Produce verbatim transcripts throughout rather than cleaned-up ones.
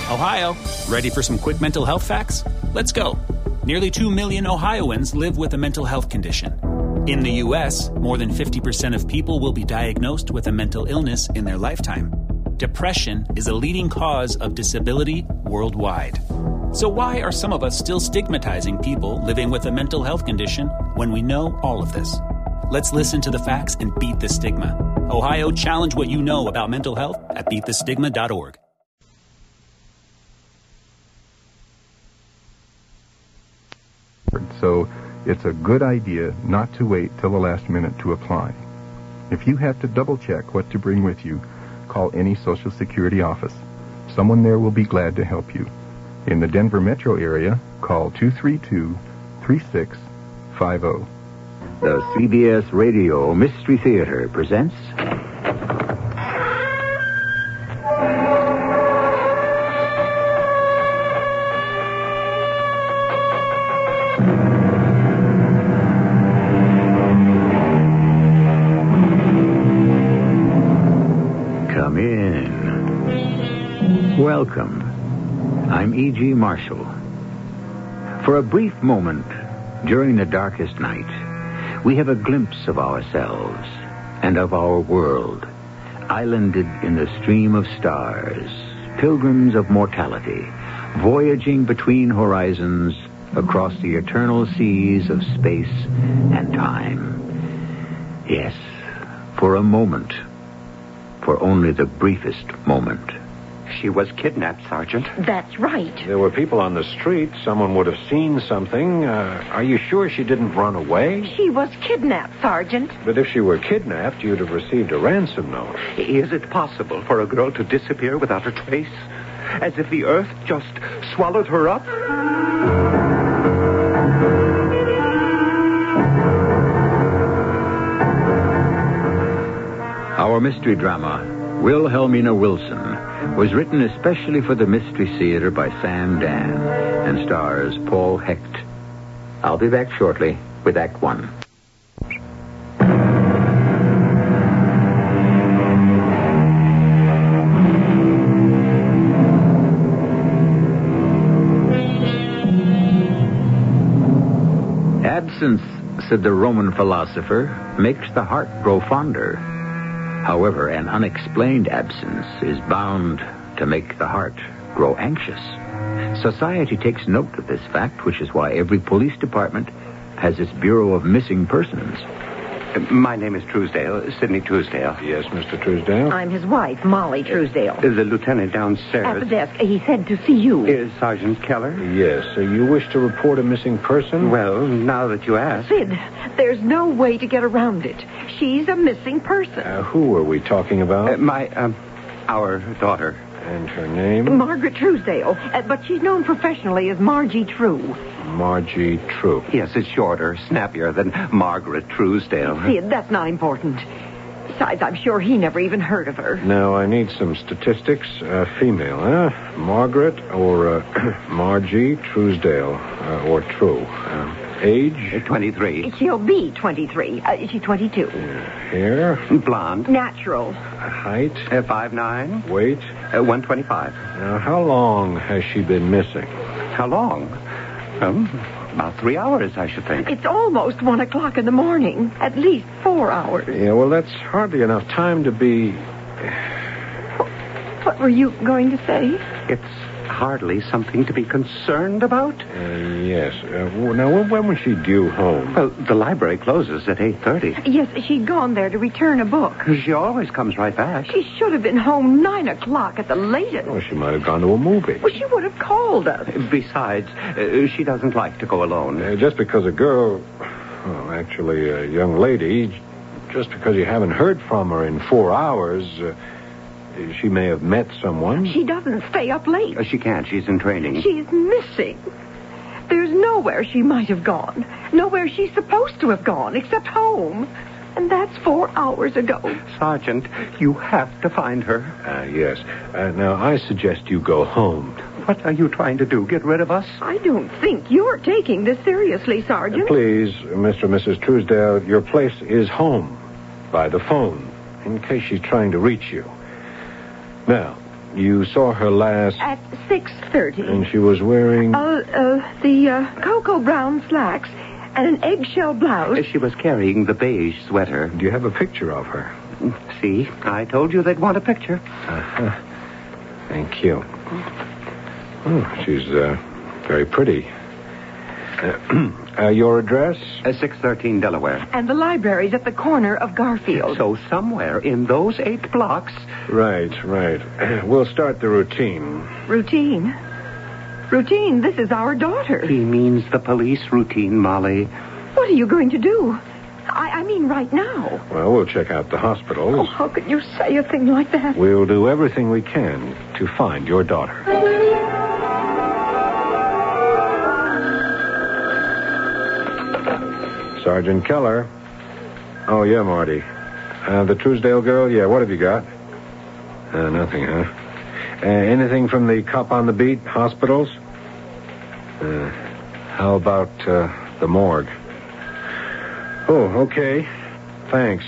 Ohio, ready for some quick mental health facts? Let's go. Nearly two million Ohioans live with a mental health condition. In the U S, more than fifty percent of people will be diagnosed with a mental illness in their lifetime. Depression is a leading cause of disability worldwide. So why are some of us still stigmatizing people living with a mental health condition when we know all of this? Let's listen to the facts and beat the stigma. Ohio, challenge what you know about mental health at beat the stigma dot org. So it's a good idea not to wait till the last minute to apply. If you have to double-check what to bring with you, call any Social Security office. Someone there will be glad to help you. In the Denver metro area, call two three two, three six five zero. The C B S Radio Mystery Theater presents... Come in. Welcome. I'm E G. Marshall. For a brief moment, during the darkest night, we have a glimpse of ourselves and of our world, islanded in the stream of stars, pilgrims of mortality, voyaging between horizons across the eternal seas of space and time. Yes, for a moment, for only the briefest moment. She was kidnapped, Sergeant. That's right. There were people on the street. Someone would have seen something. Uh, are you sure she didn't run away? She was kidnapped, Sergeant. But if she were kidnapped, you'd have received a ransom note. Is it possible for a girl to disappear without a trace? As if the earth just swallowed her up? Our mystery drama, Wilhelmina Wilson, was written especially for the Mystery Theater by Sam Dan and stars Paul Hecht. I'll be back shortly with Act One. Absence, said the Roman philosopher, makes the heart grow fonder. However, an unexplained absence is bound to make the heart grow anxious. Society takes note of this fact, which is why every police department has its Bureau of Missing Persons. My name is Truesdale, Sidney Truesdale. Yes, Mister Truesdale? I'm his wife, Molly Truesdale. The lieutenant downstairs. At the desk. He said to see you. Is Sergeant Keller? Yes. Uh, you wish to report a missing person? Well, now that you ask. Sid, there's no way to get around it. She's a missing person. Uh, who are we talking about? Uh, my, um, our daughter. And her name? Margaret Truesdale. Uh, but she's known professionally as Margie True. Margie True. Yes, it's shorter, snappier than Margaret Truesdale. Sid, that's not important. Besides, I'm sure he never even heard of her. Now, I need some statistics. Uh, female, huh? Margaret or uh, Margie Truesdale, uh, or True. Uh, age? Uh, twenty-three. She'll be twenty-three. Uh, she's twenty-two. Uh, hair? Blonde. Natural. Uh, height? Uh, five nine. Weight? Uh, one twenty-five. Now, how long has she been missing? How long? Um, about three hours, I should think. It's almost one o'clock in the morning. At least four hours. Yeah, well, that's hardly enough time to be... What were you going to say? It's hardly something to be concerned about. Uh, yes. Uh, w- now, when, when was she due home? Well, the library closes at eight thirty. Yes, she'd gone there to return a book. She always comes right back. She should have been home nine o'clock at the latest. Well, she might have gone to a movie. Well, she would have called us. Besides, uh, she doesn't like to go alone. Uh, just because a girl, well, actually a young lady, just because you haven't heard from her in four hours, uh, she may have met someone. She doesn't stay up late. Uh, she can't. She's in training. She's missing. There's nowhere she might have gone. Nowhere she's supposed to have gone, except home. And that's four hours ago. Sergeant, you have to find her. Uh, yes. Uh, now, I suggest you go home. What are you trying to do? Get rid of us? I don't think you're taking this seriously, Sergeant. Uh, please, Mister and Missus Truesdale, your place is home by the phone, in case she's trying to reach you. Now, You saw her last... At six thirty. And she was wearing... Uh, uh, the uh, cocoa brown slacks and an eggshell blouse. She was carrying the beige sweater. Do you have a picture of her? See, I told you they'd want a picture. Uh-huh. Thank you. Oh, she's uh, very pretty. Uh, uh, your address? Uh, six thirteen Delaware. And the library's at the corner of Garfield. So somewhere in those eight blocks... Right, right. We'll start the routine. Routine? Routine, this is our daughter. He means the police routine, Molly. What are you going to do? I, I mean right now. Well, we'll check out the hospitals. Oh, how could you say a thing like that? We'll do everything we can to find your daughter. Sergeant Keller. Oh, yeah, Marty. Uh, the Truesdale girl? Yeah, what have you got? Uh, nothing, huh? Uh, anything from the cop on the beat? Hospitals? Uh, how about uh, the morgue? Oh, okay. Thanks.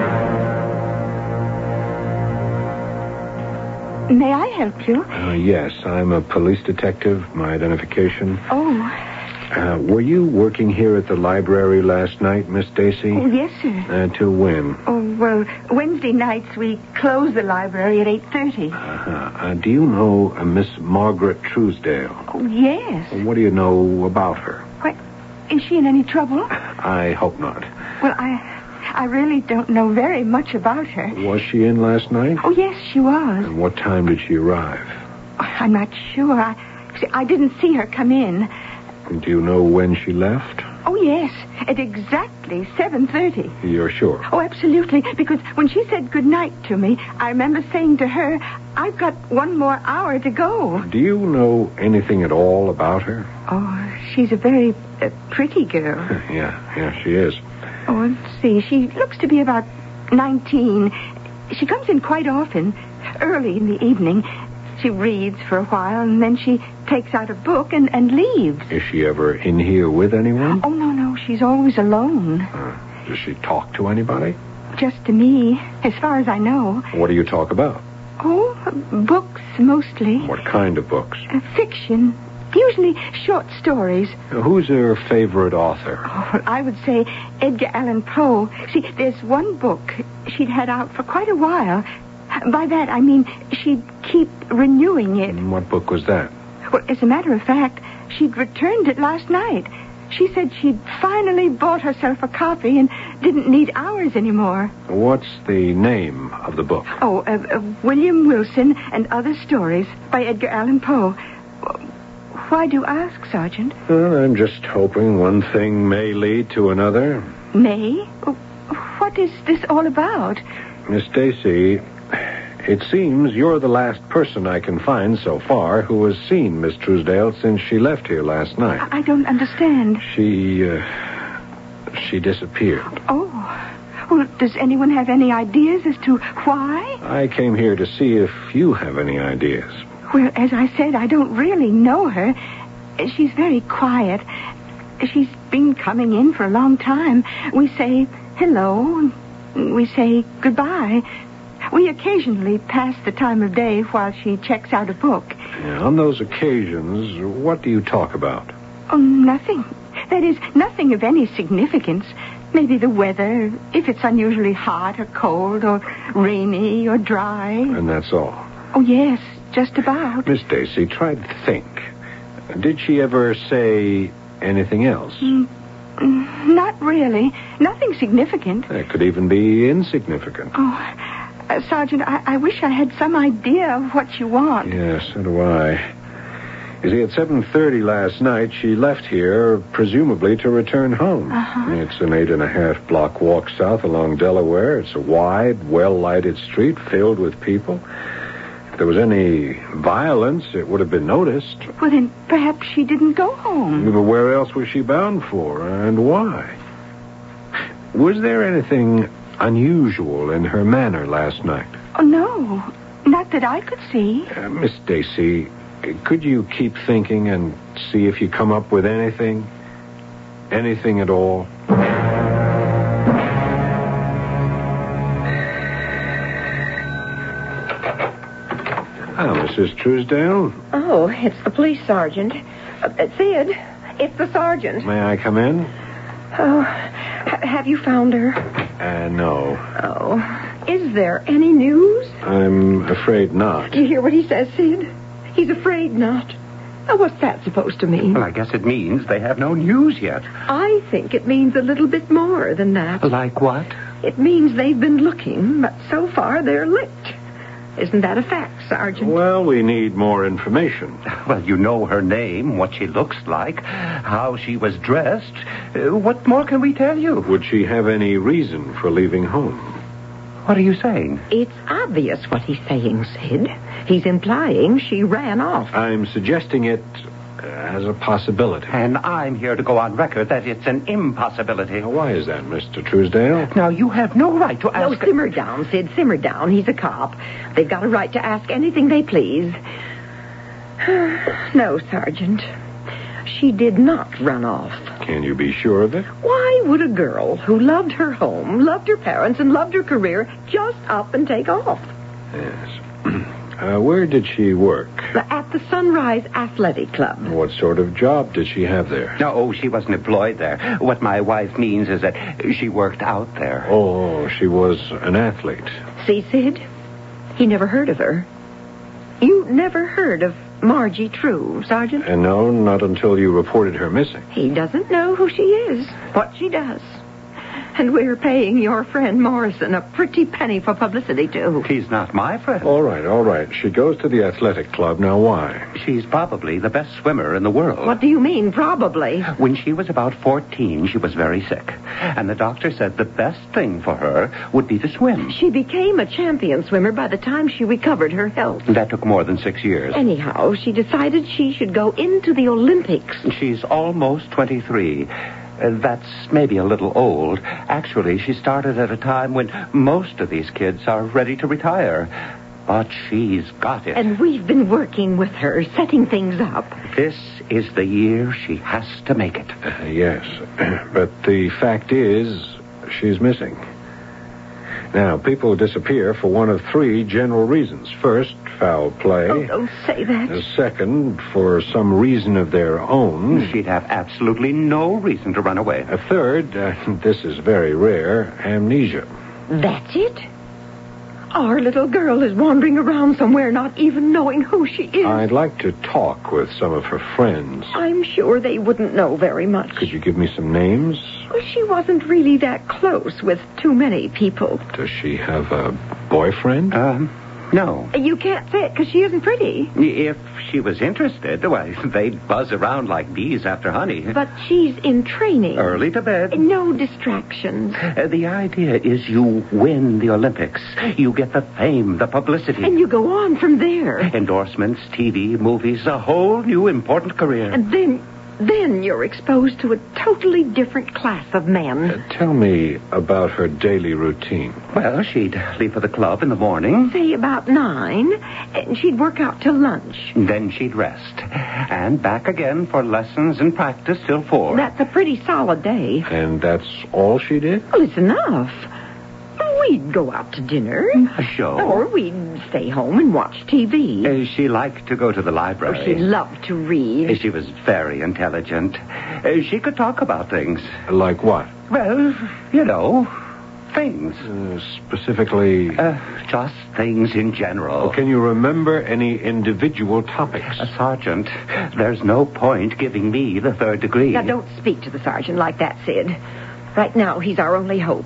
May I help you? Uh, yes, I'm a police detective. My identification. Oh. Uh, were you working here at the library last night, Miss Stacy? Oh, yes, sir. Uh, till when? Oh, well, Wednesday nights we close the library at eight thirty. Uh-huh. Uh, do you know uh, Miss Margaret Truesdale? Oh, yes. What do you know about her? What? Is she in any trouble? I hope not. Well, I I really don't know very much about her. Was she in last night? Oh, yes, she was. And what time did she arrive? I'm not sure. I, see, I didn't see her come in. Do you know when she left? Oh, yes, at exactly seven thirty. You're sure? Oh, absolutely, because when she said goodnight to me, I remember saying to her, I've got one more hour to go. Do you know anything at all about her? Oh, she's a very uh, pretty girl. yeah, yeah, she is. Oh, let's see, she looks to be about nineteen. She comes in quite often, early in the evening. She reads for a while, and then she takes out a book and, and leaves. Is she ever in here with anyone? Oh, no, no. She's always alone. Uh, does she talk to anybody? Just to me, as far as I know. What do you talk about? Oh, books, mostly. What kind of books? Uh, fiction. Usually short stories. Uh, who's her favorite author? Oh, well, I would say Edgar Allan Poe. See, there's one book she'd had out for quite a while. By that, I mean she'd keep renewing it. And what book was that? Well, as a matter of fact, she'd returned it last night. She said she'd finally bought herself a copy and didn't need ours anymore. What's the name of the book? Oh, uh, uh, William Wilson and Other Stories by Edgar Allan Poe. Why do you ask, Sergeant? Well, I'm just hoping one thing may lead to another. May? What is this all about? Miss Stacy, it seems you're the last person I can find so far who has seen Miss Truesdale since she left here last night. I don't understand. She, uh, she disappeared. Oh. Well, does anyone have any ideas as to why? I came here to see if you have any ideas. Well, as I said, I don't really know her. She's very quiet. She's been coming in for a long time. We say hello. We say goodbye. We occasionally pass the time of day while she checks out a book. Yeah, on those occasions, what do you talk about? Oh, nothing. That is, nothing of any significance. Maybe the weather, if it's unusually hot or cold or rainy or dry. And that's all? Oh, yes, just about. Miss Stacy, try to think. Did she ever say anything else? Mm, not really. Nothing significant. That could even be insignificant. Oh, uh, Sergeant, I, I wish I had some idea of what you want. Yes, so do I. You see, at seven thirty last night, she left here, presumably to return home. Uh-huh. It's an eight and a half block walk south along Delaware. It's a wide, well-lighted street filled with people. If there was any violence, it would have been noticed. Well, then perhaps she didn't go home. But where else was she bound for, and why? Was there anything unusual in her manner last night? Oh, no. Not that I could see. Uh, Miss Stacy, could you keep thinking and see if you come up with anything? Anything at all? Oh, Missus Truesdale? Oh, it's the police sergeant. Uh, Sid, it's the sergeant. May I come in? Oh, h- have you found her? Uh, no. Oh, is there any news? I'm afraid not. Do you hear what he says, Sid? He's afraid not. Oh, what's that supposed to mean? Well, I guess it means they have no news yet. I think it means a little bit more than that. Like what? It means they've been looking, but so far they're licked. Isn't that a fact, Sergeant? Well, we need more information. Well, you know her name, what she looks like, how she was dressed. Uh, what more can we tell you? Would she have any reason for leaving home? What are you saying? It's obvious what he's saying, Sid. He's implying she ran off. I'm suggesting it uh, as a possibility. And I'm here to go on record that it's an impossibility. Now, why is that, Mister Truesdale? Now, you have no right to No, ask... simmer down, Sid. Simmer down. He's a cop. They've got a right to ask anything they please. No, Sergeant. She did not run off. Can you be sure of it? Why would a girl who loved her home, loved her parents, and loved her career just up and take off? Yes. uh, where did she work? At the Sunrise Athletic Club. What sort of job did she have there? No, oh, she wasn't employed there. What my wife means is that she worked out there. Oh, she was an athlete. See, Sid? He never heard of her. You never heard of Margie True, Sergeant? And no, not until you reported her missing. He doesn't know who she is, what she does. And we're paying your friend Morrison a pretty penny for publicity, too. She's not my friend. All right, all right. She goes to the athletic club. Now, why? She's probably the best swimmer in the world. What do you mean, probably? When she was about fourteen, she was very sick. And the doctor said the best thing for her would be to swim. She became a champion swimmer by the time she recovered her health. That took more than six years. Anyhow, she decided she should go into the Olympics. She's almost twenty-three. Uh, that's maybe a little old. Actually, she started at a time when most of these kids are ready to retire. But she's got it. And we've been working with her, setting things up. This is the year she has to make it. Uh, yes, but the fact is, she's missing. Now, people disappear for one of three general reasons. First, foul play. Oh, don't say that. The second, for some reason of their own. She'd have absolutely no reason to run away. A third, uh, this is very rare, amnesia. That's it? Our little girl is wandering around somewhere not even knowing who she is. I'd like to talk with some of her friends. I'm sure they wouldn't know very much. Could you give me some names? Well, she wasn't really that close with too many people. Does she have a boyfriend? Um, no. You can't say it because she isn't pretty. If she was interested, why, they'd buzz around like bees after honey. But she's in training. Early to bed. No distractions. Uh, the idea is you win the Olympics. You get the fame, the publicity. And you go on from there. Endorsements, T V, movies, a whole new important career. And then, then you're exposed to a totally different class of men. Uh, tell me about her daily routine. Well, she'd leave for the club in the morning. Say about nine, and she'd work out till lunch. Then she'd rest. And back again for lessons and practice till four. That's a pretty solid day. And that's all she did? Well, it's enough. We'd go out to dinner. A show. Or we'd stay home and watch T V. Uh, she liked to go to the library. Oh, she loved to read. She was very intelligent. Uh, she could talk about things. Like what? Well, you know, things. Uh, specifically... Uh, just things in general. Oh, can you remember any individual topics? Uh, Sergeant, there's no point giving me the third degree. Now, don't speak to the sergeant like that, Sid. Right now, he's our only hope.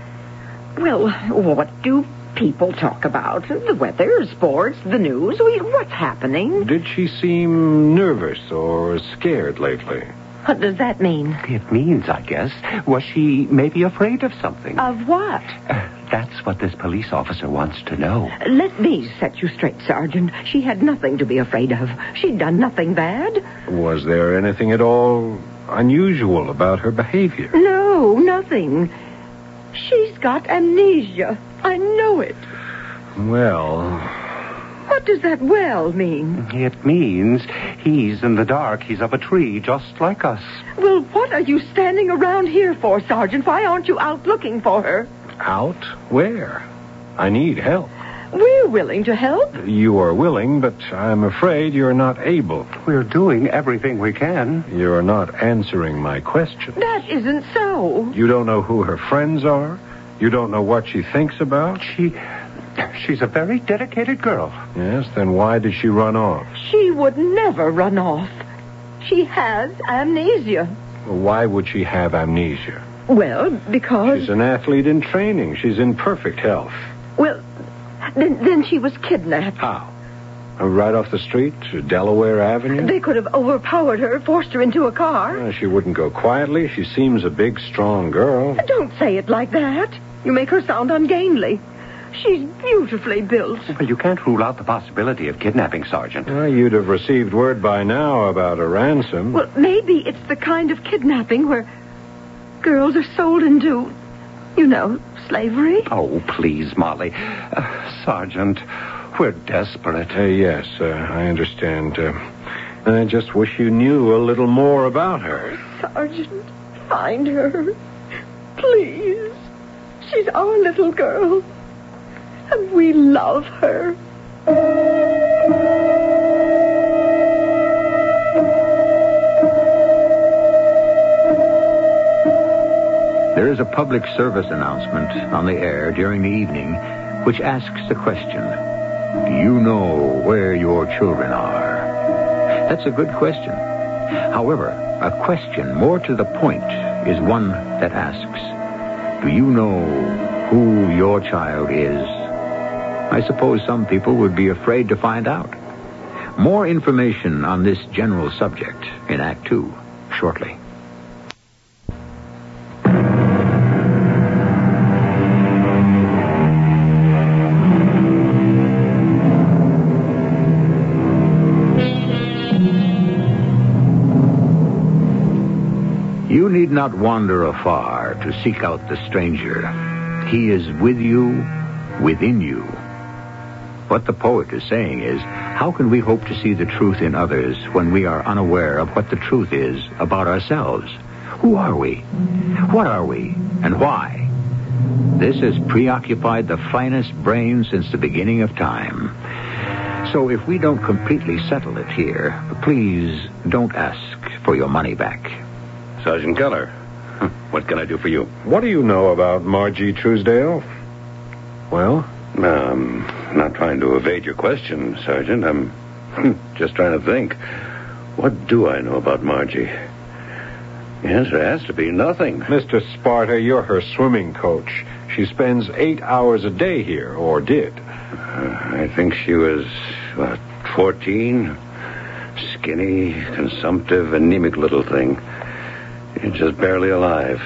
Well, what do people talk about? The weather, sports, the news. What's happening? Did she seem nervous or scared lately? What does that mean? It means, I guess, was she maybe afraid of something? Of what? Uh, that's what this police officer wants to know. Let me set you straight, Sergeant. She had nothing to be afraid of. She'd done nothing bad. Was there anything at all unusual about her behavior? No, nothing. She's got amnesia. I know it. Well... What does that well mean? It means he's in the dark. He's up a tree, just like us. Well, what are you standing around here for, Sergeant? Why aren't you out looking for her? Out? Where? I need help. We're willing to help. You are willing, but I'm afraid you're not able. We're doing everything we can. You're not answering my question. That isn't so. You don't know who her friends are? You don't know what she thinks about? She... She's a very dedicated girl. Yes, then why did she run off? She would never run off. She has amnesia. Well, why would she have amnesia? Well, because... She's an athlete in training. She's in perfect health. Well, then, then she was kidnapped. How? Uh, right off the street to Delaware Avenue? They could have overpowered her, forced her into a car. Uh, she wouldn't go quietly. She seems a big, strong girl. Don't say it like that. You make her sound ungainly. She's beautifully built. Well, you can't rule out the possibility of kidnapping, Sergeant. Well, you'd have received word by now about a ransom. Well, maybe it's the kind of kidnapping where girls are sold into, you know, slavery. Oh, please, Molly. Uh, Sergeant, we're desperate. Uh, yes, uh, I understand. Uh, I just wish you knew a little more about her. Sergeant, find her. Please. She's our little girl. And we love her. There is a public service announcement on the air during the evening which asks the question, do you know where your children are? That's a good question. However, a question more to the point is one that asks, do you know who your child is? I suppose some people would be afraid to find out. More information on this general subject in Act Two, shortly. You need not wander afar to seek out the stranger. He is with you, within you. What the poet is saying is, how can we hope to see the truth in others when we are unaware of what the truth is about ourselves? Who are we? What are we? And why? This has preoccupied the finest brains since the beginning of time. So if we don't completely settle it here, please don't ask for your money back. Sergeant Keller, what can I do for you? What do you know about Margie Truesdale? Well? Um, I'm not trying to evade your question, Sergeant. I'm just trying to think. What do I know about Margie? The answer has to be nothing. Mister Sparta, you're her swimming coach. She spends eight hours a day here, or did. Uh, I think she was, what, fourteen? Skinny, consumptive, anemic little thing. Just barely alive.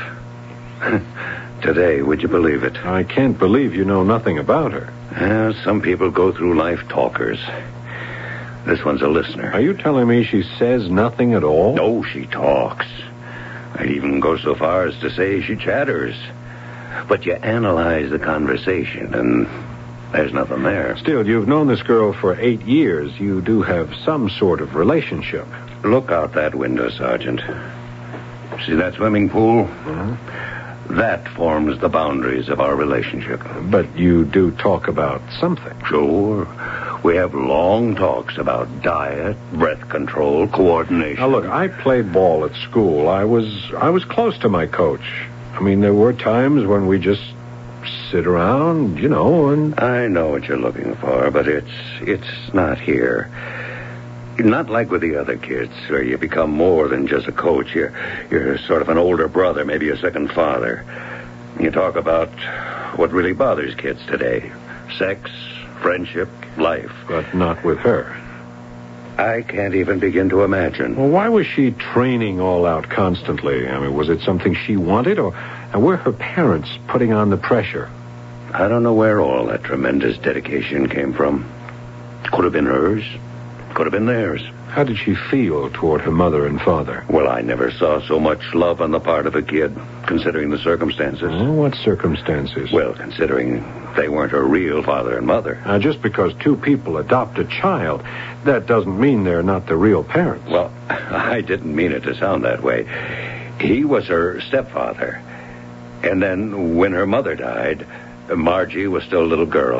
Today, would you believe it? I can't believe you know nothing about her. Uh, some people go through life talkers. This one's a listener. Are you telling me she says nothing at all? No, she talks. I'd even go so far as to say she chatters. But you analyze the conversation, and there's nothing there. Still, you've known this girl for eight years. You do have some sort of relationship. Look out that window, Sergeant. See that swimming pool? Uh-huh. That forms the boundaries of our relationship. But you do talk about something. Sure. We have long talks about diet, breath control, coordination. Now, look, I played ball at school. I was I was close to my coach. I mean, there were times when we just sit around, you know, and... I know what you're looking for, but it's it's not here. Not like with the other kids, where you become more than just a coach. You're, you're sort of an older brother, maybe a second father. You talk about what really bothers kids today. Sex, friendship, life. But not with her. I can't even begin to imagine. Well, why was she training all out constantly? I mean, was it something she wanted, or and were her parents putting on the pressure? I don't know where all that tremendous dedication came from. Could have been hers. Could have been theirs. How did she feel toward her mother and father? Well, I never saw so much love on the part of a kid, considering the circumstances. Oh, what circumstances? Well, considering they weren't her real father and mother. Now, just because two people adopt a child, that doesn't mean they're not the real parents. Well, I didn't mean it to sound that way. He was her stepfather. And then, when her mother died, Margie was still a little girl,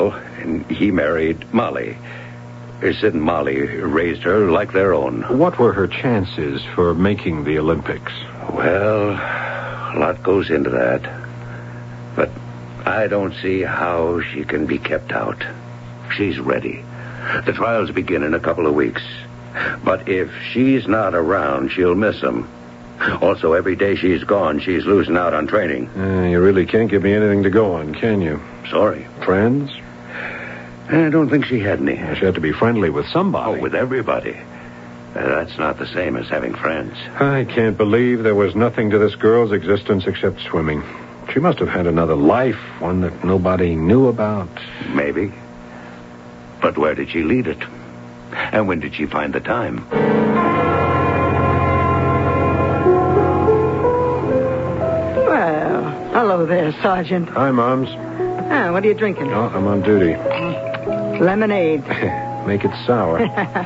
and he married Molly. Sid and Molly raised her like their own. What were her chances for making the Olympics? Well, a lot goes into that. But I don't see how she can be kept out. She's ready. The trials begin in a couple of weeks. But if she's not around, she'll miss them. Also, every day she's gone, she's losing out on training. Uh, you really can't give me anything to go on, can you? Sorry. Friends? I don't think she had any. She had to be friendly with somebody. Oh, with everybody. Uh, that's not the same as having friends. I can't believe there was nothing to this girl's existence except swimming. She must have had another life, one that nobody knew about. Maybe. But where did she lead it? And when did she find the time? Well, hello there, Sergeant. Hi, Moms. Ah, what are you drinking? Oh, I'm on duty. Lemonade. Make it sour.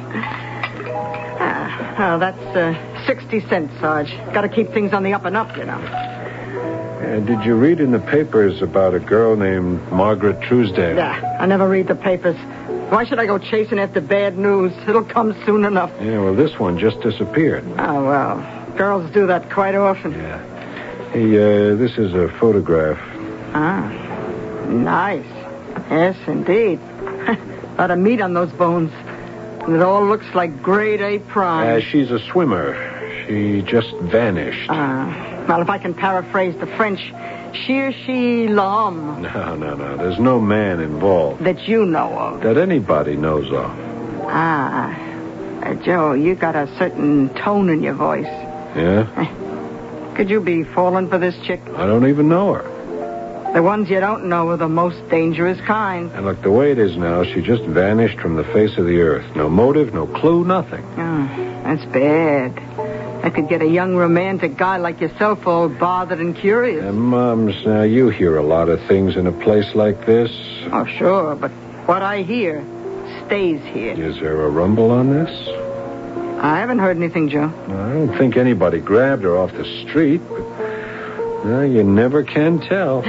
ah, well, that's uh, sixty cents, Sarge. Got to keep things on the up and up, you know. Uh, did you read in the papers about a girl named Margaret Truesdale? Yeah, I never read the papers. Why should I go chasing after bad news? It'll come soon enough. Yeah, well, this one just disappeared. Oh, well, girls do that quite often. Yeah. Hey, uh, this is a photograph. Ah, nice. Yes, indeed. A lot of meat on those bones. And it all looks like grade A prime. Uh, she's a swimmer. She just vanished. Ah, well, if I can paraphrase the French, cherchez l'homme. No, no, no. There's no man involved. That you know of. That anybody knows of. Ah, uh, Joe, you got a certain tone in your voice. Yeah? Could you be falling for this chick? I don't even know her. The ones you don't know are the most dangerous kind. And look, the way it is now, she just vanished from the face of the earth. No motive, no clue, nothing. Oh, that's bad. That could get a young romantic guy like yourself all bothered and curious. Uh, Moms, now you hear a lot of things in a place like this. Oh, sure, but what I hear stays here. Is there a rumble on this? I haven't heard anything, Joe. I don't think anybody grabbed her off the street, but well, you never can tell.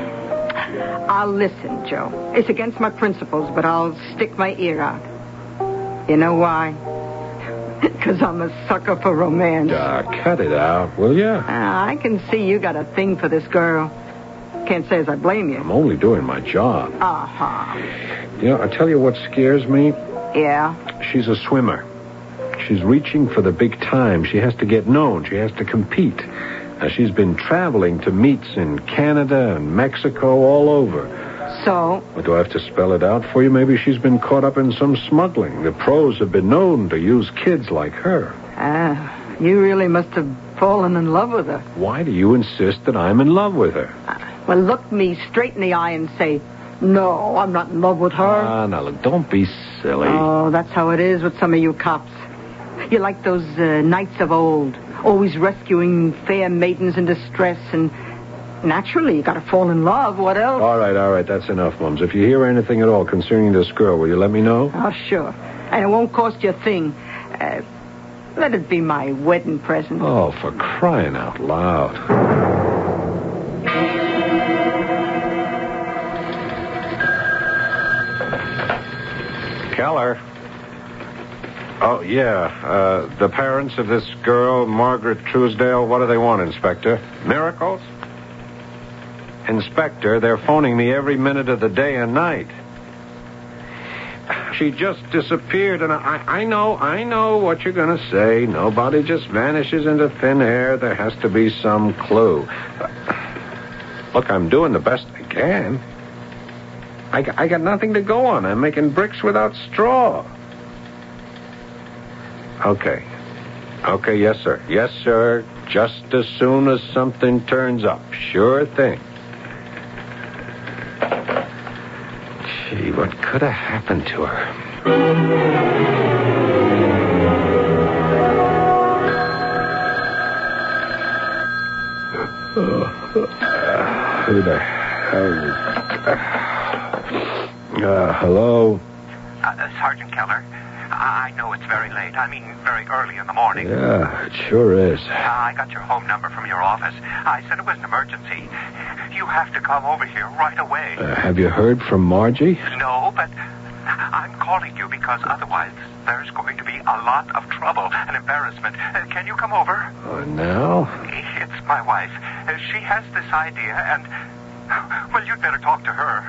I'll listen, Joe. It's against my principles, but I'll stick my ear out. You know why? Because I'm a sucker for romance. Ah, cut it out, will you? Uh, I can see you got a thing for this girl. Can't say as I blame you. I'm only doing my job. Uh-huh. You know, I tell you what scares me. Yeah? She's a swimmer. She's reaching for the big time. She has to get known. She has to compete. Now, she's been traveling to meets in Canada and Mexico, all over. So? Well, do I have to spell it out for you? Maybe she's been caught up in some smuggling. The pros have been known to use kids like her. Ah, you really must have fallen in love with her. Why do you insist that I'm in love with her? Uh, well, look me straight in the eye and say, no, I'm not in love with her. Ah, now, look, don't be silly. Oh, that's how it is with some of you cops. You're like those uh, knights of old, always rescuing fair maidens in distress, and naturally, you gotta fall in love. What else? All right, all right, that's enough, Mums. If you hear anything at all concerning this girl, will you let me know? Oh, sure. And it won't cost you a thing. Uh, let it be my wedding present. Oh, for crying out loud. Keller. Oh, yeah. Uh, the parents of this girl, Margaret Truesdale, what do they want, Inspector? Miracles? Inspector, they're phoning me every minute of the day and night. She just disappeared, and I, I know, I know what you're going to say. Nobody just vanishes into thin air. There has to be some clue. Look, I'm doing the best I can. I, I got nothing to go on. I'm making bricks without straw. Okay. Okay, yes, sir. Yes, sir. Just as soon as something turns up. Sure thing. Gee, what could have happened to her? Uh, who the hell? Uh, hello? Uh, Sergeant Keller, I know it's very late. I mean, very early in the morning. Yeah, it sure is. Uh, I got your home number from your office. I said it was an emergency. You have to come over here right away. Uh, have you heard from Margie? No, but I'm calling you because otherwise there's going to be a lot of trouble and embarrassment. Uh, can you come over? Uh, now? It's my wife. Uh, she has this idea, and, well, you'd better talk to her.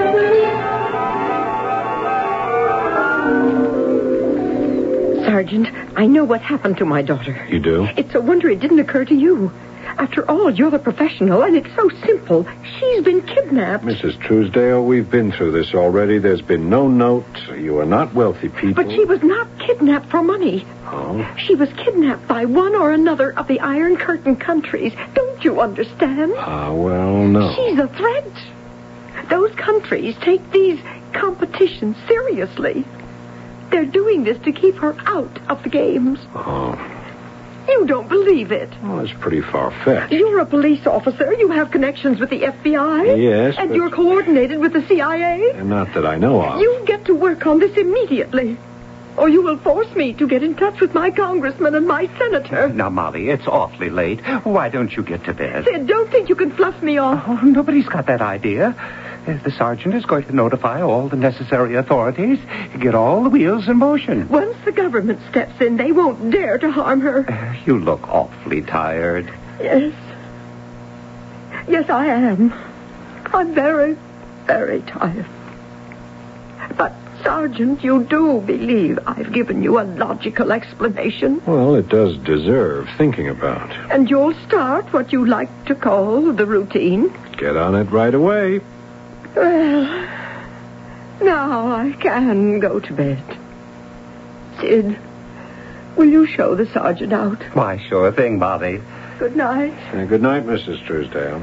Sergeant, I know what happened to my daughter. You do? It's a wonder it didn't occur to you. After all, you're the professional, and it's so simple. She's been kidnapped. Missus Truesdale, we've been through this already. There's been no note. You are not wealthy people. But she was not kidnapped for money. Oh? She was kidnapped by one or another of the Iron Curtain countries. Don't you understand? Ah, uh, well, no. She's a threat. Those countries take these competitions seriously. They're doing this to keep her out of the games. Oh. You don't believe it. Well, it's pretty far-fetched. You're a police officer. You have connections with the F B I. Yes, And but... you're coordinated with the C I A. Not that I know of. You get to work on this immediately. Or you will force me to get in touch with my congressman and my senator. Now, Molly, it's awfully late. Why don't you get to bed? Sid, don't think you can fluff me off. Oh, nobody's got that idea. The sergeant is going to notify all the necessary authorities, get all the wheels in motion. Once the government steps in, they won't dare to harm her. Uh, you look awfully tired. Yes. Yes, I am. I'm very, very tired. But, Sergeant, you do believe I've given you a logical explanation? Well, it does deserve thinking about. And you'll start what you like to call the routine? Get on it right away. Well, now I can go to bed. Sid, will you show the sergeant out? Why, sure thing, Molly. Good night. Uh, good night, Missus Truesdale.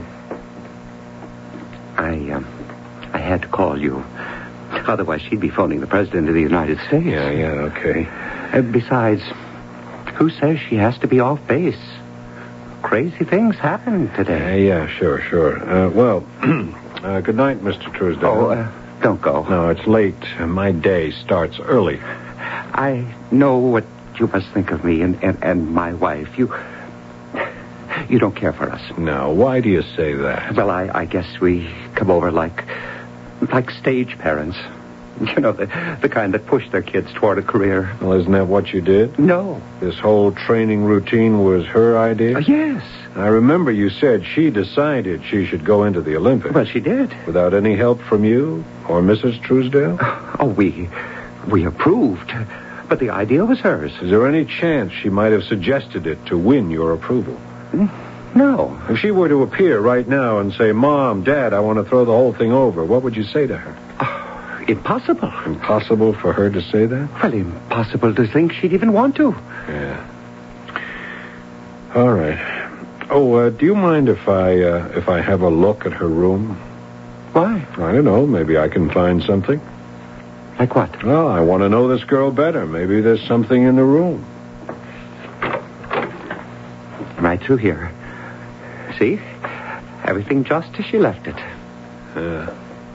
I, um, I had to call you. Otherwise, she'd be phoning the President of the United States. Yeah, yeah, okay. Uh, besides, who says she has to be off base? Crazy things happen today. Yeah, yeah, sure, sure. Uh, well, uh, good night, Mister Truesdale. Oh, uh, don't go. No, it's late. My day starts early. I know what you must think of me and, and, and my wife. You you don't care for us. Now, why do you say that? Well, I, I guess we come over like like stage parents. You know, the, the kind that push their kids toward a career. Well, isn't that what you did? No. This whole training routine was her idea? Uh, yes. I remember you said she decided she should go into the Olympics. Well, she did. Without any help from you or Missus Truesdale? Oh, we we approved. But the idea was hers. Is there any chance she might have suggested it to win your approval? No. If she were to appear right now and say, Mom, Dad, I want to throw the whole thing over, what would you say to her? Oh, impossible. Impossible for her to say that? Well, impossible to think she'd even want to. Yeah. All right. Oh, uh, do you mind if I uh, if I have a look at her room? Why? I don't know. Maybe I can find something. Like what? Well, I want to know this girl better. Maybe there's something in the room. Right through here. See? Everything just as she left it. Uh,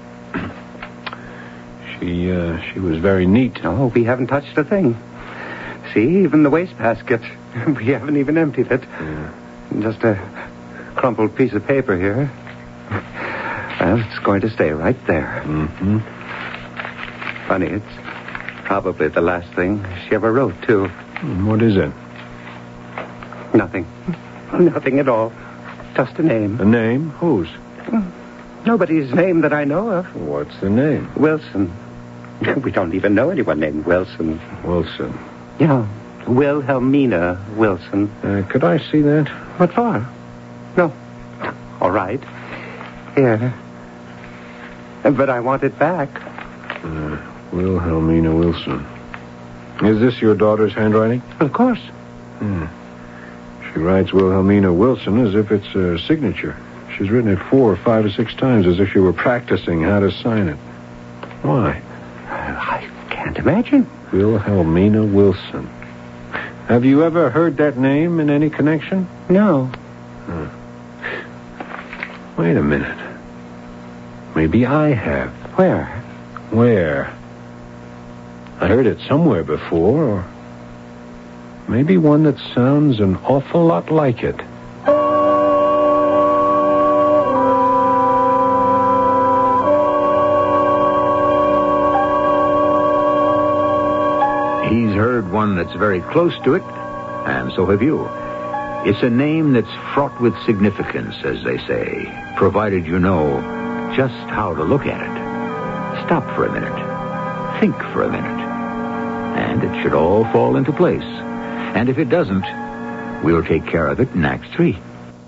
she, uh, she was very neat. No, we haven't touched a thing. See, even the wastebasket. We haven't even emptied it. Yeah. Just a crumpled piece of paper here. Well, it's going to stay right there. Mm-hmm. Funny, it's probably the last thing she ever wrote, too. What is it? Nothing. Nothing at all. Just a name. A name? Whose? Nobody's name that I know of. What's the name? Wilson. We don't even know anyone named Wilson. Wilson. Yeah, Wilhelmina Wilson. Uh, could I see that? What for? No. All right. Here. But I want it back. Uh, Wilhelmina Wilson. Is this your daughter's handwriting? Of course. Hmm. She writes Wilhelmina Wilson as if it's a signature. She's written it four or five or six times as if she were practicing how to sign it. Why? I can't imagine. Wilhelmina Wilson. Have you ever heard that name in any connection? No. Huh. Wait a minute. Maybe I have. Where? Where? I heard it somewhere before, or maybe one that sounds an awful lot like it. one that's very close to it, and so have you. It's a name that's fraught with significance, as they say, provided you know just how to look at it. Stop for a minute. Think for a minute. And it should all fall into place. And if it doesn't, we'll take care of it in Act Three.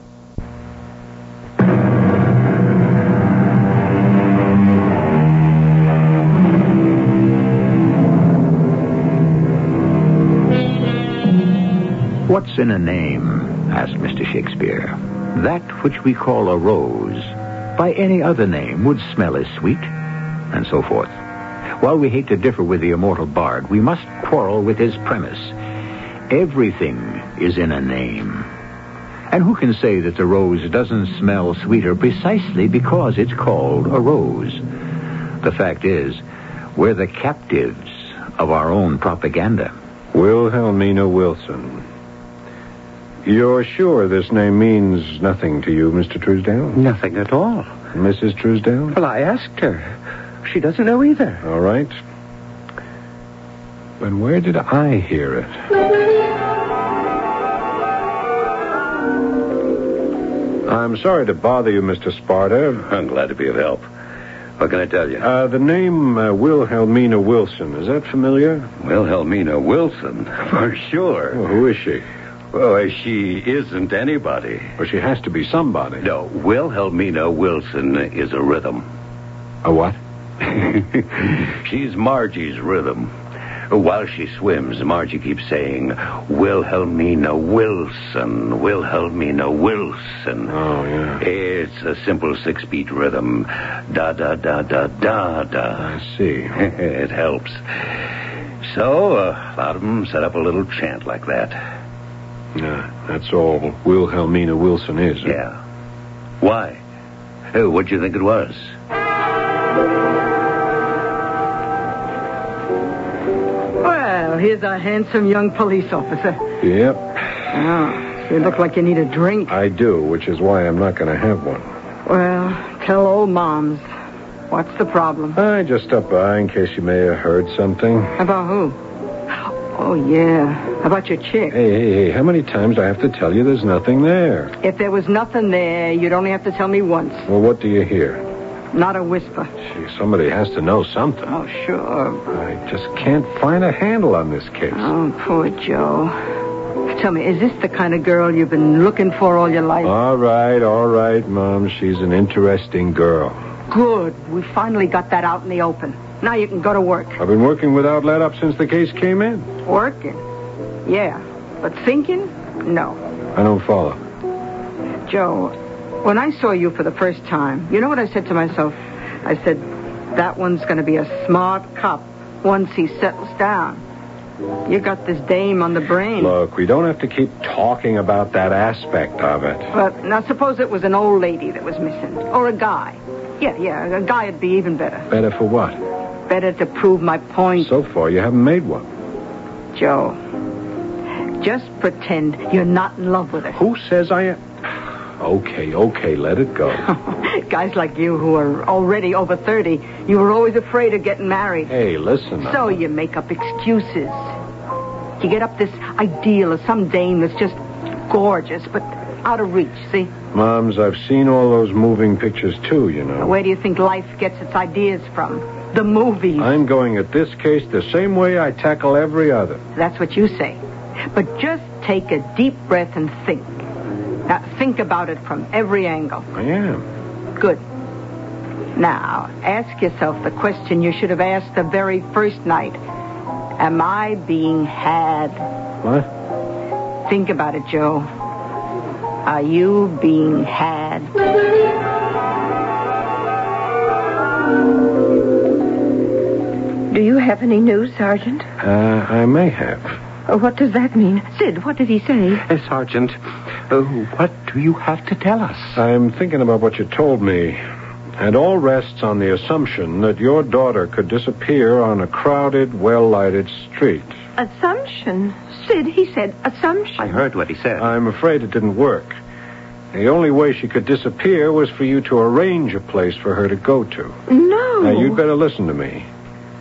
What's in a name? Asked Mister Shakespeare. That which we call a rose, by any other name, would smell as sweet, and so forth. While we hate to differ with the immortal bard, we must quarrel with his premise. Everything is in a name. And who can say that the rose doesn't smell sweeter precisely because it's called a rose? The fact is, we're the captives of our own propaganda. Wilhelmina Wilson. You're sure this name means nothing to you, Mister Truesdale? Nothing at all. Missus Truesdale? Well, I asked her. She doesn't know either. All right. But where did I hear it? I'm sorry to bother you, Mister Sparta. I'm glad to be of help. What can I tell you? Uh, the name uh, Wilhelmina Wilson, is that familiar? Wilhelmina Wilson? For sure. Well, who is she? Well, she isn't anybody. Well, she has to be somebody. No, Wilhelmina Wilson is a rhythm. A what? She's Margie's rhythm. While she swims, Margie keeps saying, Wilhelmina Wilson, Wilhelmina Wilson. Oh, yeah. It's a simple six-beat rhythm. Da, da, da, da, da, da. I see. It helps. So, uh, a lot of them set up a little chant like that. Yeah, that's all Wilhelmina Wilson is. Huh? Yeah. Why? Uh, what'd you think it was? Well, here's a handsome young police officer. Yep. Oh, you look like you need a drink. I do, which is why I'm not going to have one. Well, tell old Moms. What's the problem? I just stopped by in case you may have heard something. About who? Oh, yeah. About your chick. Hey, hey, hey, how many times do I have to tell you there's nothing there? If there was nothing there, you'd only have to tell me once. Well, what do you hear? Not a whisper. Gee, somebody has to know something. Oh, sure. I just can't find a handle on this case. Oh, poor Joe. Tell me, is this the kind of girl you've been looking for all your life? All right, all right, Mom. She's an interesting girl. Good. We finally got that out in the open. Now you can go to work. I've been working without let up since the case came in. Working? Yeah. But thinking? No. I don't follow. Joe, when I saw you for the first time, you know what I said to myself? I said, that one's going to be a smart cop once he settles down. You got this dame on the brain. Look, we don't have to keep talking about that aspect of it. But now suppose it was an old lady that was missing. Or a guy. Yeah, yeah, a guy would be even better. Better for what? Better to prove my point. So far, you haven't made one. Joe, just pretend you're not in love with her. Who says I am? Okay, okay, let it go. Guys like you who are already over thirty, you were always afraid of getting married. Hey, listen. So you make up excuses. You get up this ideal of some dame that's just gorgeous, but out of reach, see? Moms, I've seen all those moving pictures, too, you know. Where do you think life gets its ideas from? The movies. I'm going at this case the same way I tackle every other. That's what you say. But just take a deep breath and think. Now, think about it from every angle. I am. Good. Now, ask yourself the question you should have asked the very first night. Am I being had? What? Think about it, Joe. Are you being had? Do you have any news, Sergeant? Uh, I may have. Oh, what does that mean? Sid, what did he say? Uh, Sergeant, uh, what do you have to tell us? I'm thinking about what you told me. And all rests on the assumption that your daughter could disappear on a crowded, well-lighted street. Assumption? Sid, he said assumption. I heard what he said. I'm afraid it didn't work. The only way she could disappear was for you to arrange a place for her to go to. No. Now, you'd better listen to me.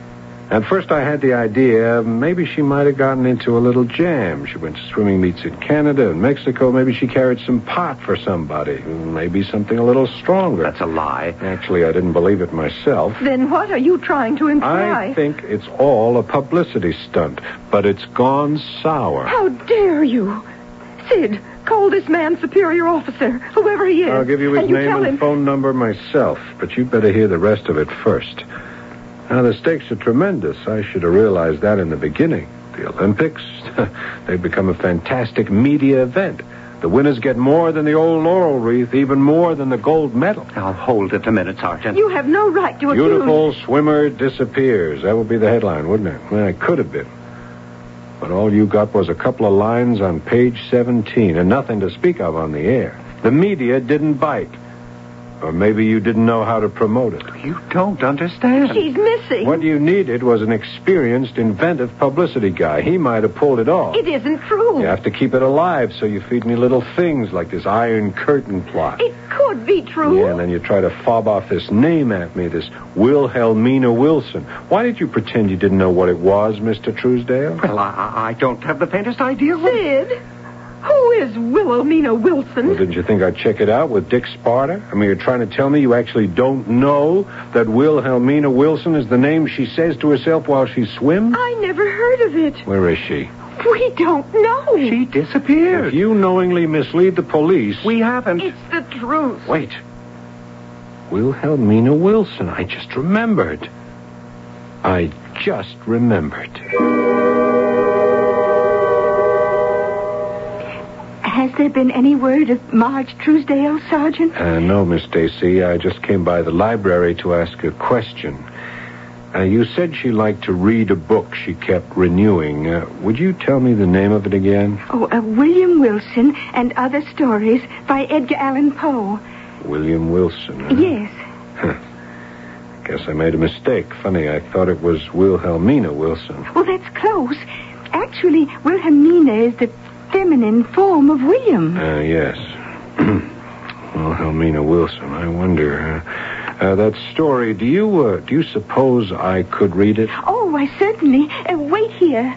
At first I had the idea maybe she might have gotten into a little jam. She went to swimming meets in Canada and Mexico. Maybe she carried some pot for somebody. Maybe something a little stronger. That's a lie. Actually, I didn't believe it myself. Then what are you trying to imply? I think it's all a publicity stunt, but it's gone sour. How dare you? Sid, call this man superior officer, whoever he is. I'll give you his and you name tell and him... phone number myself, but you'd better hear the rest of it first. Now, the stakes are tremendous. I should have realized that in the beginning. The Olympics, they've become a fantastic media event. The winners get more than the old laurel wreath, even more than the gold medal. Now, hold it a minute, Sergeant. You have no right to accuse... Beautiful swimmer disappears. That would be the headline, wouldn't it? Well, it could have been. But all you got was a couple of lines on page seventeen, and nothing to speak of on the air. The media didn't bite. Or maybe you didn't know how to promote it. You don't understand. She's missing. What you needed was an experienced, inventive publicity guy. He might have pulled it off. It isn't true. You have to keep it alive, so you feed me little things like this Iron Curtain plot. It could be true. Yeah, and then you try to fob off this name at me, this Wilhelmina Wilson. Why did you pretend you didn't know what it was, Mister Truesdale? Well, I, I don't have the faintest idea. What... Sid, who is Wilhelmina Wilson? Well, didn't you think I'd check it out with Dick Sparta? I mean, you're trying to tell me you actually don't know that Wilhelmina Wilson is the name she says to herself while she swims? I never heard of it. Where is she? We don't know. She disappeared. If you knowingly mislead the police... We haven't. It's the truth. Wait. Wilhelmina Wilson. I just remembered. I just remembered. Has there been any word of Marge Truesdale, Sergeant? Uh, no, Miss Stacy. I just came by the library to ask a question. Uh, you said she liked to read a book she kept renewing. Uh, would you tell me the name of it again? Oh, uh, William Wilson and Other Stories by Edgar Allan Poe. William Wilson, huh? Yes. Huh. Guess I made a mistake. Funny, I thought it was Wilhelmina Wilson. Well, that's close. Actually, Wilhelmina is the feminine form of William. Uh, yes. Wilhelmina Wilson. I wonder... Uh, Uh, that story, do you, uh, do you suppose I could read it? Oh, I certainly. Uh, wait here.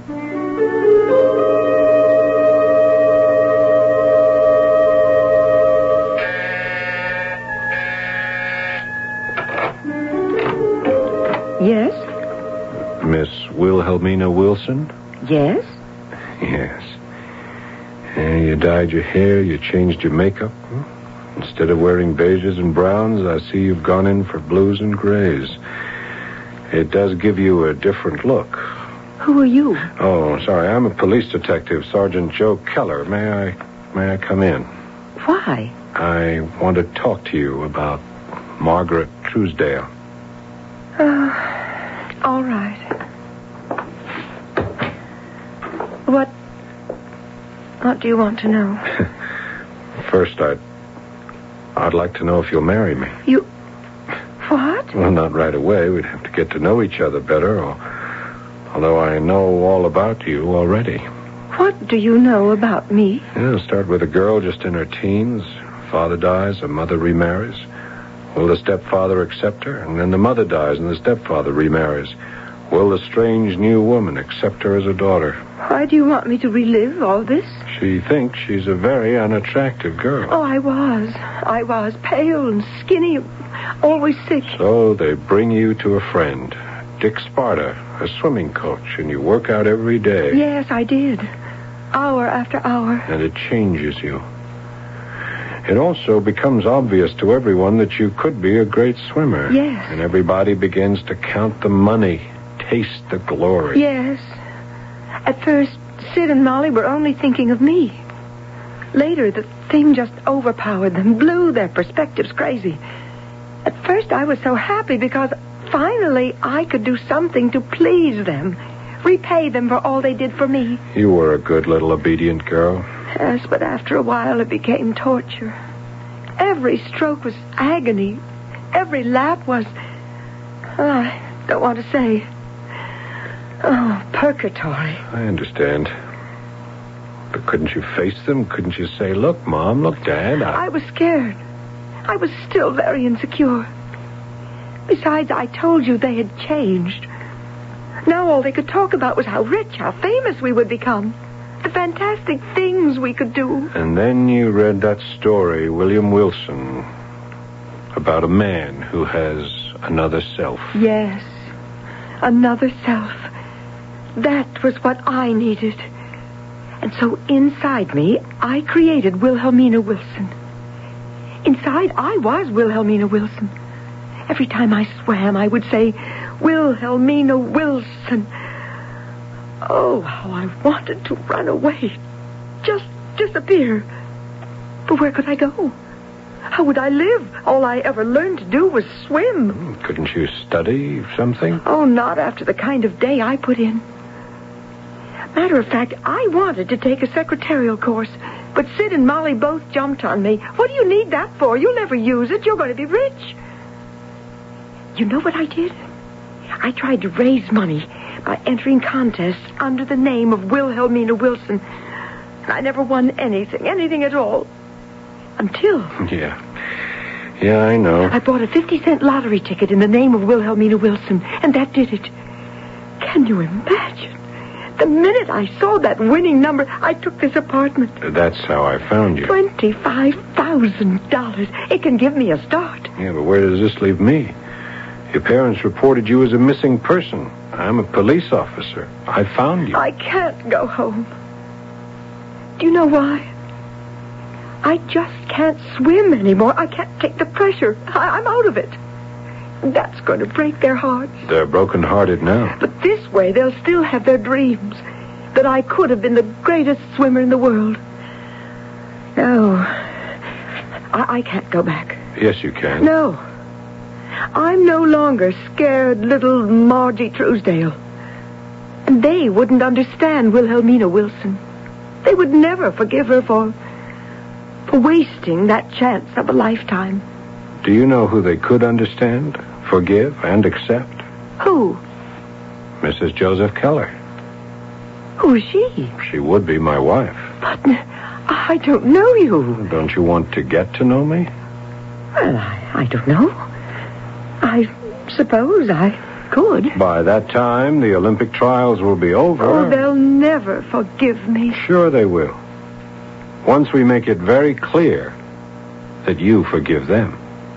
Yes? Miss Wilhelmina Wilson? Yes? Yes. And you dyed your hair, you changed your makeup. Hmm? Instead of wearing beiges and browns, I see you've gone in for blues and grays. It does give you a different look. Who are you? Oh, sorry. I'm a police detective, Sergeant Joe Keller. May I, may I come in? Why? I want to talk to you about Margaret Truesdale. Uh, all right. What, what do you want to know? First, I'd I'd like to know if you'll marry me. You... What? Well, not right away. We'd have to get to know each other better, or, although I know all about you already. What do you know about me? Yeah, start with a girl just in her teens. Father dies, her mother remarries. Will the stepfather accept her? And then the mother dies, and the stepfather remarries. Will the strange new woman accept her as a daughter? Why do you want me to relive all this? She thinks she's a very unattractive girl. Oh, I was. I was pale and skinny, always sick. So they bring you to a friend, Dick Sparta, a swimming coach, and you work out every day. Yes, I did. Hour after hour. And it changes you. It also becomes obvious to everyone that you could be a great swimmer. Yes. And everybody begins to count the money, taste the glory. Yes. At first, Sid and Molly were only thinking of me. Later, the thing just overpowered them, blew their perspectives crazy. At first, I was so happy because finally I could do something to please them, repay them for all they did for me. You were a good little obedient girl. Yes, but after a while it became torture. Every stroke was agony. Every lap was... Oh, I don't want to say... Oh, purgatory. I understand. But couldn't you face them? Couldn't you say, look, Mom, look, Dad, I... I was scared. I was still very insecure. Besides, I told you they had changed. Now all they could talk about was how rich, how famous we would become. The fantastic things we could do. And then you read that story, William Wilson, about a man who has another self. Yes, another self. That was what I needed. And so inside me, I created Wilhelmina Wilson. Inside, I was Wilhelmina Wilson. Every time I swam, I would say, Wilhelmina Wilson. Oh, how I wanted to run away. Just disappear. But where could I go? How would I live? All I ever learned to do was swim. Couldn't you study something? Oh, not after the kind of day I put in. Matter of fact, I wanted to take a secretarial course, but Sid and Molly both jumped on me. What do you need that for? You'll never use it. You're going to be rich. You know what I did? I tried to raise money by entering contests under the name of Wilhelmina Wilson. And I never won anything, anything at all. Until... Yeah. Yeah, I know. I bought a fifty-cent lottery ticket in the name of Wilhelmina Wilson, and that did it. Can you imagine? The minute I saw that winning number, I took this apartment. That's how I found you. twenty-five thousand dollars. It can give me a start. Yeah, but where does this leave me? Your parents reported you as a missing person. I'm a police officer. I found you. I can't go home. Do you know why? I just can't swim anymore. I can't take the pressure. I- I'm out of it. That's going to break their hearts. They're broken-hearted now. But this way, they'll still have their dreams. That I could have been the greatest swimmer in the world. No. I, I can't go back. Yes, you can. No. I'm no longer scared little Margie Truesdale. And they wouldn't understand Wilhelmina Wilson. They would never forgive her for... for wasting that chance of a lifetime. Do you know who they could understand, forgive, and accept? Who? Missus Joseph Keller. Who is she? She would be my wife. But I don't know you. Don't you want to get to know me? Well, I, I don't know. I suppose I could. By that time, the Olympic trials will be over. Oh, they'll never forgive me. Sure they will. Once we make it very clear that you forgive them.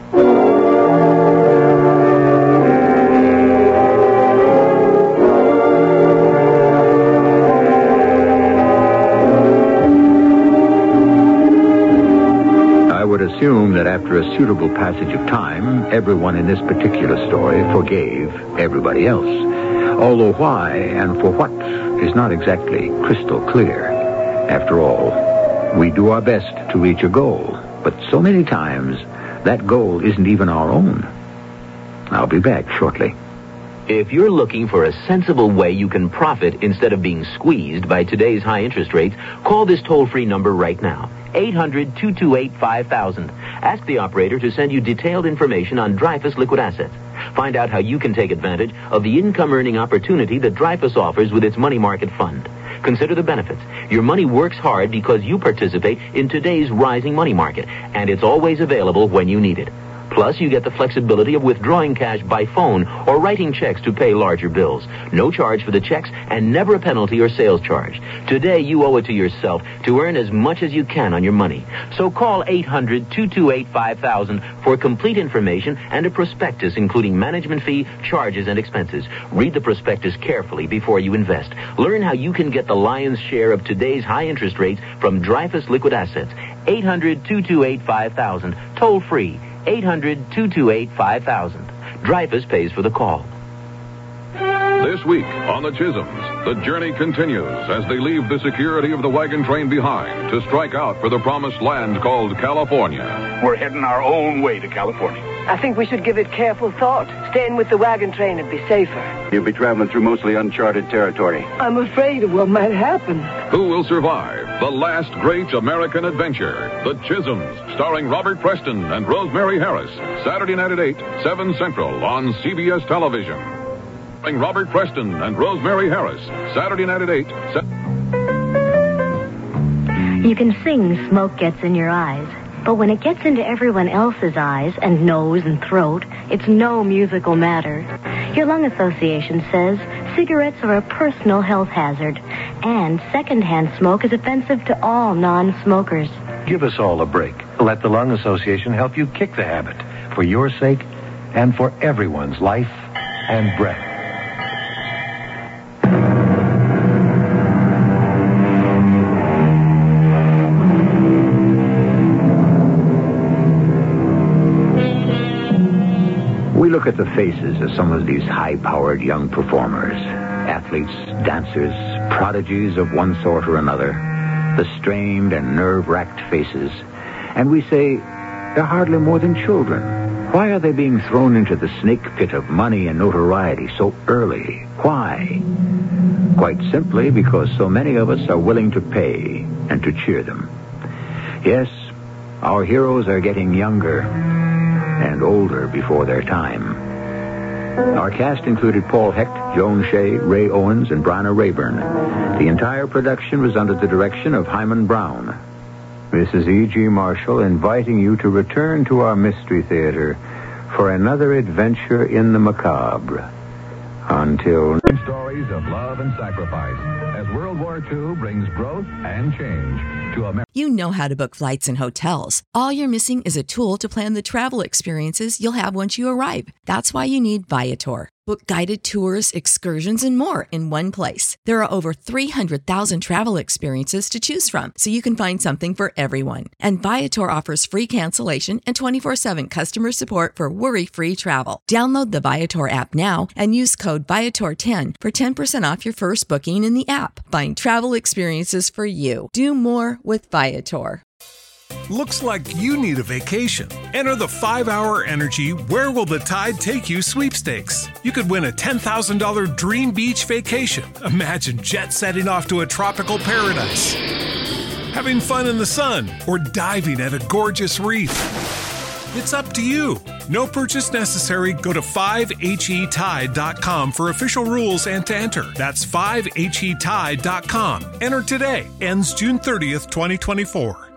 I would assume that after a suitable passage of time, everyone in this particular story forgave everybody else. Although why and for what is not exactly crystal clear. After all, we do our best to reach a goal, but so many times that goal isn't even our own. I'll be back shortly. If you're looking for a sensible way you can profit instead of being squeezed by today's high interest rates, call this toll-free number right now. eight hundred, two two eight, five thousand. Ask the operator to send you detailed information on Dreyfus Liquid Assets. Find out how you can take advantage of the income-earning opportunity that Dreyfus offers with its money market fund. Consider the benefits. Your money works hard because you participate in today's rising money market, and it's always available when you need it. Plus, you get the flexibility of withdrawing cash by phone or writing checks to pay larger bills. No charge for the checks and never a penalty or sales charge. Today, you owe it to yourself to earn as much as you can on your money. So call eight hundred, two two eight, five thousand for complete information and a prospectus including management fee, charges, and expenses. Read the prospectus carefully before you invest. Learn how you can get the lion's share of today's high interest rates from Dreyfus Liquid Assets. eight hundred, two two eight, five thousand. Toll free. eight hundred, two two eight, five thousand. Dreyfus pays for the call. This week on the Chisholms, the journey continues as they leave the security of the wagon train behind to strike out for the promised land called California. We're heading our own way to California. I think we should give it careful thought. Staying with the wagon train would be safer. You'll be traveling through mostly uncharted territory. I'm afraid of what might happen. Who will survive the last great American adventure? The Chisholms, starring Robert Preston and Rosemary Harris. Saturday night at eight, seven Central on C B S Television. Starring Robert Preston and Rosemary Harris. Saturday night at eight. Se- you can sing Smoke Gets in Your Eyes. But when it gets into everyone else's eyes and nose and throat, it's no musical matter. Your lung association says Cigarettes are a personal health hazard, and secondhand smoke is offensive to all non-smokers. Give us all a break. Let the Lung Association help you kick the habit for your sake and for everyone's life and breath. We look at the faces of some of these high-powered young performers, athletes, dancers, prodigies of one sort or another, the strained and nerve-wracked faces, and we say, they're hardly more than children. Why are they being thrown into the snake pit of money and notoriety so early? Why? Quite simply because so many of us are willing to pay and to cheer them. Yes, our heroes are getting younger and older before their time. Our cast included Paul Hecht, Joan Shea, Ray Owens, and Bryna Rayburn. The entire production was under the direction of Hyman Brown. This is E G. Marshall inviting you to return to our Mystery Theater for another adventure in the macabre. Until... Stories of love and sacrifice as World War Two brings growth and change to America. You know how to book flights and hotels. All you're missing is a tool to plan the travel experiences you'll have once you arrive. That's why you need Viator. Book guided tours, excursions, and more in one place. There are over three hundred thousand travel experiences to choose from, so you can find something for everyone. And Viator offers free cancellation and twenty-four seven customer support for worry-free travel. Download the Viator app now and use code Viator ten for ten percent off your first booking in the app. Find travel experiences for you. Do more with Viator. Looks like you need a vacation. Enter the five hour Energy Where Will the Tide Take You sweepstakes. You could win a ten thousand dollars dream beach vacation. Imagine jet setting off to a tropical paradise, having fun in the sun, or diving at a gorgeous reef. It's up to you. No purchase necessary. Go to five H E tide dot com for official rules and to enter. That's five H E tide dot com. Enter today. Ends June thirtieth, twenty twenty-four.